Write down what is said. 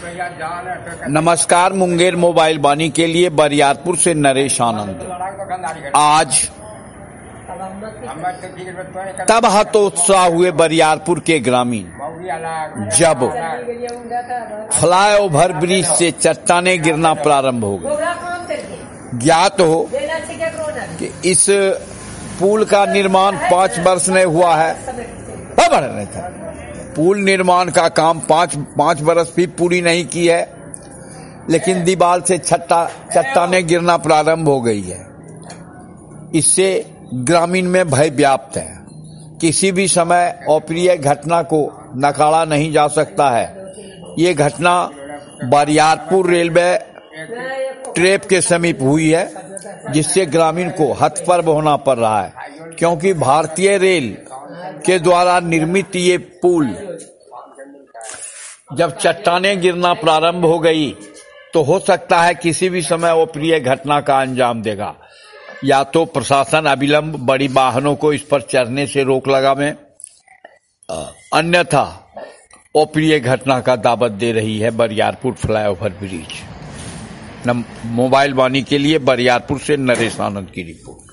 नमस्कार, मुंगेर मोबाइल वाणी के लिए बरियारपुर से नरेश आनंद। आज तब हतोत्साह हुए बरियारपुर के ग्रामीण जब फ्लाईओवर ब्रिज से चट्टानें गिरना प्रारंभ हो गई। ज्ञात हो कि इस पुल का निर्माण 5 वर्ष में हुआ है। पुल निर्माण का काम 5 वर्ष भी पूरी नहीं की है, लेकिन दीवार से चट्टानें गिरना प्रारंभ हो गई है। इससे ग्रामीण में भय व्याप्त है। किसी भी समय अप्रिय घटना को नकारा नहीं जा सकता है। ये घटना बरियारपुर रेलवे ट्रैक के समीप हुई है, जिससे ग्रामीण को हतप्रभ होना पड़ रहा है, क्योंकि भारतीय रेल के द्वारा निर्मित ये पुल जब चट्टानें गिरना प्रारंभ हो गई तो हो सकता है किसी भी समय अप्रिय घटना का अंजाम देगा। या तो प्रशासन अविलंब बड़ी वाहनों को इस पर चढ़ने से रोक लगावे, अन्यथा अप्रिय घटना का दावत दे रही है बरियारपुर फ्लाईओवर ब्रिज। मोबाइल वाणी के लिए बरियारपुर से नरेश आनंद की रिपोर्ट।